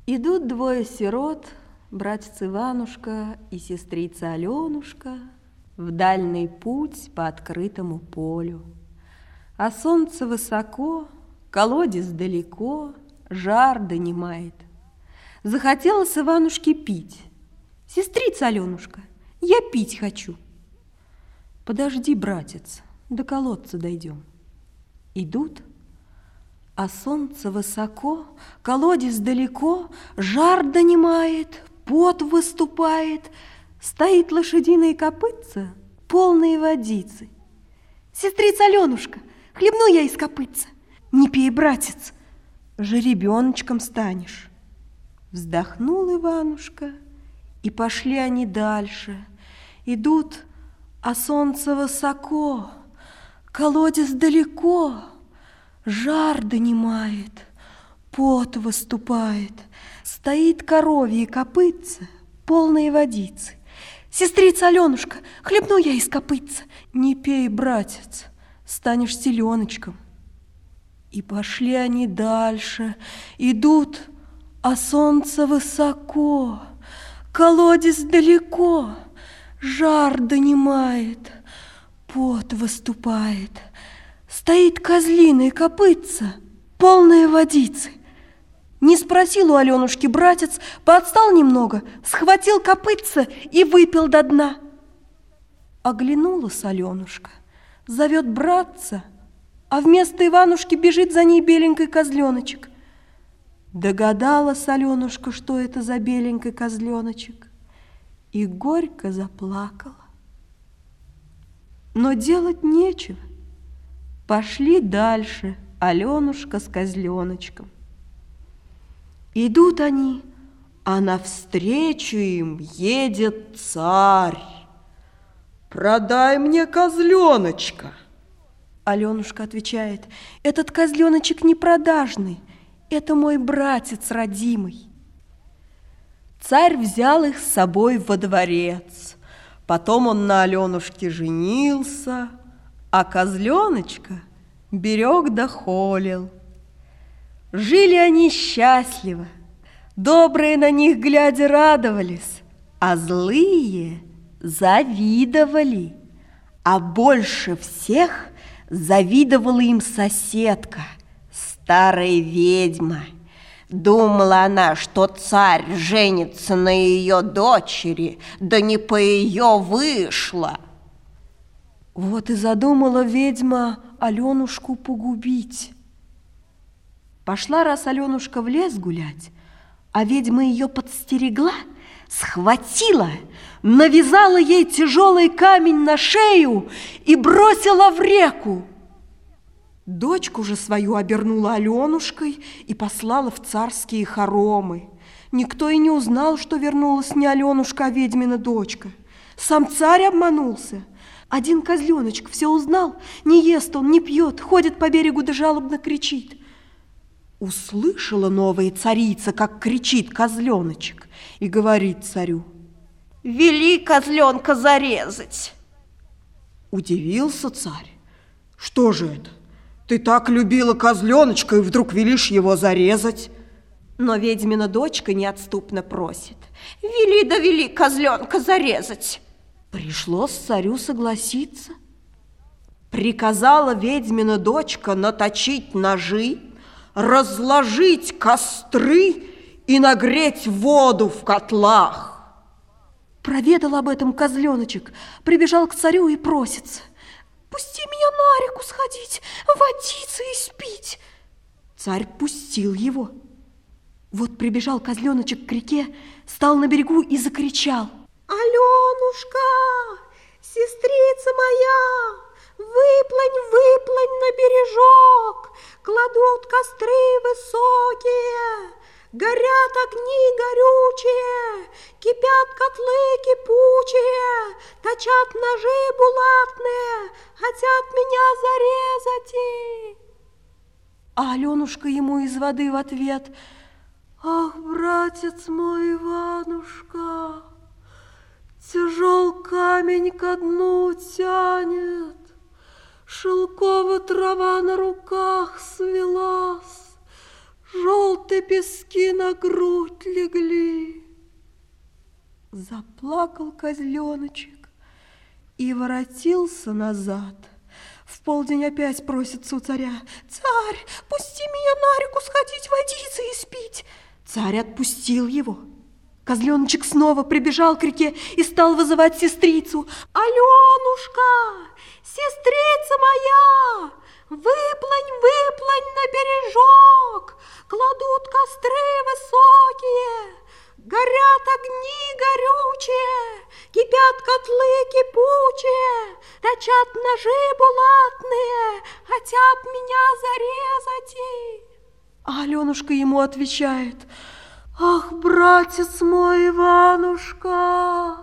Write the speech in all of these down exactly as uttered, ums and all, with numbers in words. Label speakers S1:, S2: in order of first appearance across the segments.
S1: Идут двое сирот, братец Иванушка и сестрица Аленушка, в дальний путь по открытому полю. А солнце высоко, колодец далеко, жар донимает. Захотелось Иванушке пить. Сестрица Аленушка, я пить хочу. Подожди, братец, до колодца дойдем. Идут, а солнце высоко, колодец далеко, жар донимает, пот выступает, стоит лошадиное копытце, полные водицы. Сестрица Аленушка, хлебну я из копытца. Не пей, братец, жеребеночком станешь. Вздохнул Иванушка, и пошли они дальше. Идут, а солнце высоко, колодец далеко, жар донимает, пот выступает, стоит коровье копытце, полные водицы. Сестрица Аленушка, хлебну я из копытца. Не пей, братец, станешь селеночком. И пошли они дальше, идут, а солнце высоко, колодец далеко, жар донимает, пот выступает, стоит козлиное копытце, полное водицы. Не спросил у Аленушки братец, поотстал немного, схватил копытце и выпил до дна. Оглянулась Аленушка, зовет братца, а вместо Иванушки бежит за ней беленький козленочек. Догадалась Аленушка, что это за беленький козленочек, и горько заплакала. Но делать нечего. Пошли дальше Аленушка с козленочком. Идут они, а навстречу им едет царь. «Продай мне козленочка!» Аленушка отвечает: «Этот козленочек непродажный, это мой братец родимый». Царь взял их с собой во дворец. Потом он на Аленушке женился, а козленочка берег да холил. Жили они счастливо, добрые на них глядя радовались, а злые завидовали. А больше всех завидовала им соседка, старая ведьма. Думала она, что царь женится на ее дочери, да не по ее вышло. Вот и задумала ведьма Аленушку погубить. Пошла раз Аленушка в лес гулять, а ведьма ее подстерегла, схватила, навязала ей тяжелый камень на шею и бросила в реку. Дочку же свою обернула Аленушкой и послала в царские хоромы. Никто и не узнал, что вернулась не Аленушка, а ведьмина дочка. Сам царь обманулся. Один козленочек все узнал, не ест он, не пьет, ходит по берегу да жалобно кричит. Услышала новая царица, как кричит козленочек, и говорит царю: «Вели козленка зарезать». Удивился царь. «Что же это? Ты так любила козленочка и вдруг велишь его зарезать?» Но ведьмина дочка неотступно просит: «Вели да вели козленка зарезать». Пришлось царю согласиться. Приказала ведьмина дочка наточить ножи, разложить костры и нагреть воду в котлах. Проведал об этом козленочек, прибежал к царю и просится: «Пусти меня на реку сходить, водиться и спить». Царь пустил его. Вот прибежал козленочек к реке, стал на берегу и закричал: «Аленушка, сестрица моя, выплынь, выплынь на бережок, кладут костры высокие, горят огни горючие, кипят котлы кипучие, точат ножи булатные, хотят меня зарезать». И... А Аленушка ему из воды в ответ: «Ах, братец мой Иванушка, тяжел камень ко дну тянет, шелковая трава на руках свелась, желтые пески на грудь легли. Заплакал козленочек и воротился назад. В полдень опять просится у царя: «Царь, пусти меня на реку сходить, водиться и спить». Царь отпустил его. Козленочек снова прибежал к реке и стал вызывать сестрицу. «Аленушка, сестрица моя, выплынь, выплынь на бережок, кладут костры высокие, горят огни горючие, кипят котлы кипучие, точат ножи булатные, хотят меня зарезать». А Аленушка ему отвечает: «Ах, братец мой, Иванушка,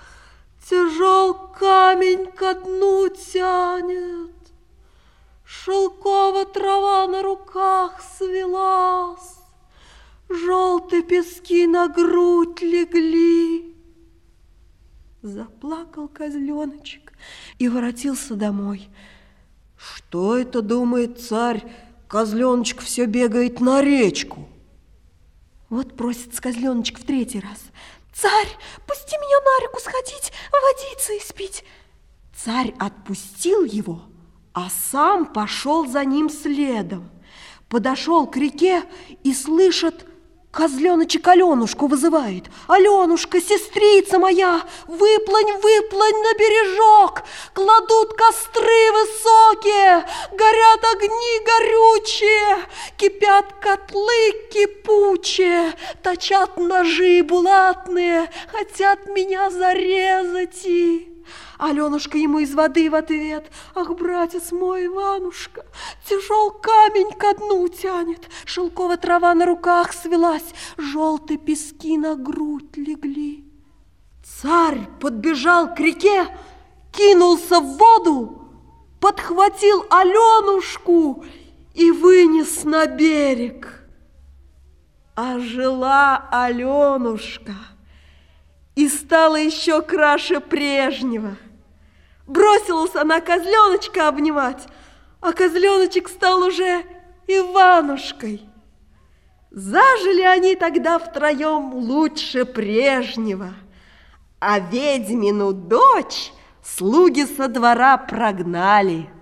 S1: тяжел камень ко дну тянет, шелкова трава на руках свелась, желтые пески на грудь легли». Заплакал козленочек и воротился домой. Что это, думает царь, козленочек все бегает на речку? Вот просится козленочек в третий раз: «Царь, пусти меня на реку сходить, водиться и спить». Царь отпустил его, а сам пошел за ним следом. Подошел к реке и слышит, козленочек Аленушку вызывает: «Аленушка, сестрица моя, выплынь, выплынь на бережок, кладут костры высокие, горят огни горючие, кипят котлы кипучие, точат ножи булатные, хотят меня зарезать и...» Аленушка ему из воды в ответ: «Ах, братец мой, Иванушка, тяжел камень ко дну тянет, шелковая трава на руках свелась, желтые пески на грудь легли». Царь подбежал к реке, кинулся в воду, подхватил Аленушку и вынес на берег. А жила Аленушка и стала еще краше прежнего. Бросилась она козленочка обнимать, а козленочек стал уже Иванушкой. Зажили они тогда втроем лучше прежнего, а ведьмину дочь слуги со двора прогнали.